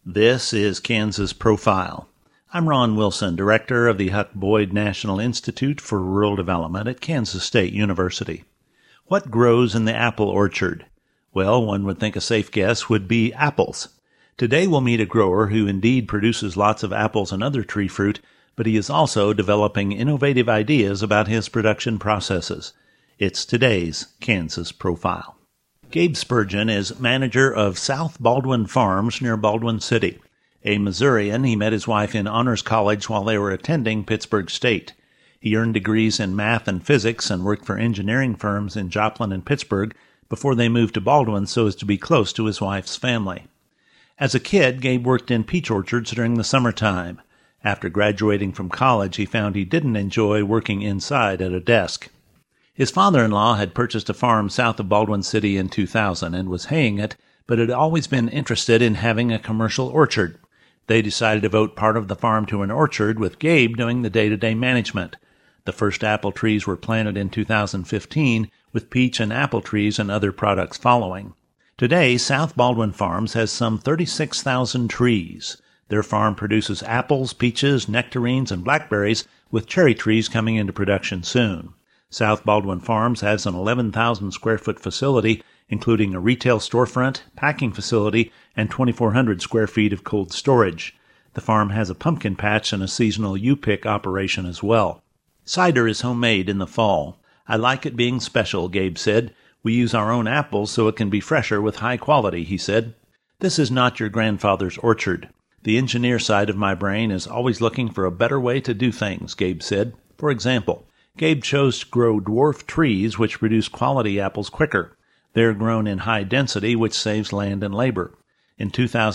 This is Kansas Profile. I'm Ron Wilson, director of the Huck Boyd National Institute for Rural Development at Kansas State University. What grows in the apple orchard? Well, one would think a safe guess would be apples. Today we'll meet a grower who indeed produces lots of apples and other tree fruit, but he is also developing innovative ideas about his production processes. It's today's Kansas Profile. Gabe Spurgeon is manager of South Baldwin Farms near Baldwin City. A Missourian, he met his wife in honors college while they were attending Pittsburg State. He earned degrees in math and physics and worked for engineering firms in Joplin and Pittsburgh before they moved to Baldwin so as to be close to his wife's family. As a kid, Gabe worked in peach orchards during the summertime. After graduating from college, he found he didn't enjoy working inside at a desk. His father-in-law had purchased a farm south of Baldwin City in 2000 and was haying it, but had always been interested in having a commercial orchard. They decided to vote part of the farm to an orchard, with Gabe doing the day-to-day management. The first apple trees were planted in 2015, with peach and apple trees and other products following. Today, South Baldwin Farms has some 36,000 trees. Their farm produces apples, peaches, nectarines, and blackberries, with cherry trees coming into production soon. South Baldwin Farms has an 11,000 square foot facility, including a retail storefront, packing facility, and 2,400 square feet of cold storage. The farm has a pumpkin patch and a seasonal U-pick operation as well. Cider is homemade in the fall. I like it being special, Gabe said. We use our own apples so it can be fresher with high quality, he said. This is not your grandfather's orchard. The engineer side of my brain is always looking for a better way to do things, Gabe said. For example, Gabe chose to grow dwarf trees which produce quality apples quicker. They're grown in high density, which saves land and labor. In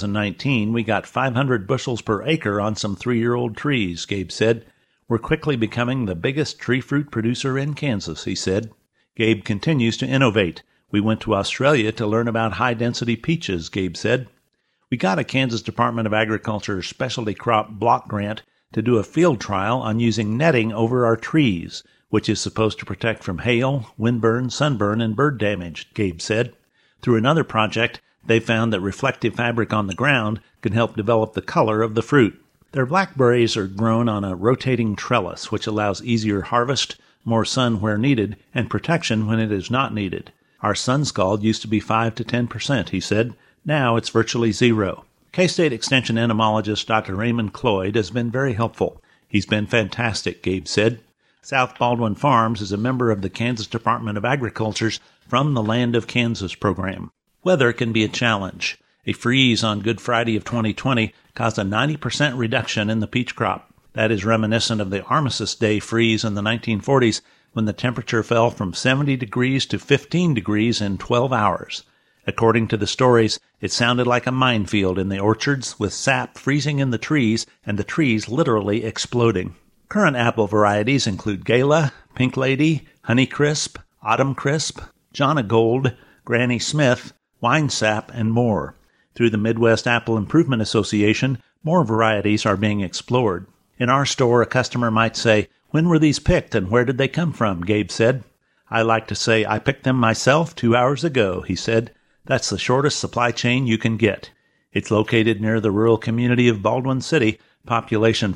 2019, we got 500 bushels per acre on some 3-year-old trees, Gabe said. We're quickly becoming the biggest tree fruit producer in Kansas, he said. Gabe continues to innovate. We went to Australia to learn about high-density peaches, Gabe said. We got a Kansas Department of Agriculture specialty crop block grant to do a field trial on using netting over our trees, which is supposed to protect from hail, windburn, sunburn, and bird damage, Gabe said. Through another project, they found that reflective fabric on the ground can help develop the color of the fruit. Their blackberries are grown on a rotating trellis, which allows easier harvest, more sun where needed, and protection when it is not needed. Our sun scald used to be 5 to 10%, he said. Now it's virtually zero. K-State Extension entomologist Dr. Raymond Cloyd has been very helpful. He's been fantastic, Gabe said. South Baldwin Farms is a member of the Kansas Department of Agriculture's From the Land of Kansas program. Weather can be a challenge. A freeze on Good Friday of 2020 caused a 90% reduction in the peach crop. That is reminiscent of the Armistice Day freeze in the 1940s, when the temperature fell from 70 degrees to 15 degrees in 12 hours. According to the stories, it sounded like a minefield in the orchards, with sap freezing in the trees and the trees literally exploding. Current apple varieties include Gala, Pink Lady, Honey Crisp, Autumn Crisp, Jonna Gold, Granny Smith, Wine Sap, and more. Through the Midwest Apple Improvement Association, more varieties are being explored. In our store, a customer might say, "When were these picked and where did they come from?" Gabe said. I like to say, "I picked them myself 2 hours ago," he said. That's the shortest supply chain you can get. It's located near the rural community of Baldwin City, population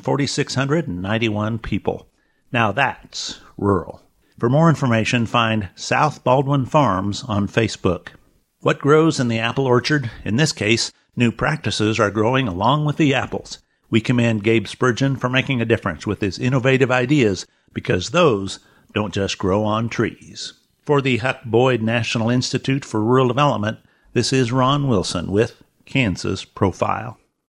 4,691 people. Now that's rural. For more information, find South Baldwin Farms on Facebook. What grows in the apple orchard? In this case, new practices are growing along with the apples. We commend Gabe Spurgeon for making a difference with his innovative ideas, because those don't just grow on trees. For the Huck Boyd National Institute for Rural Development, this is Ron Wilson with Kansas Profile.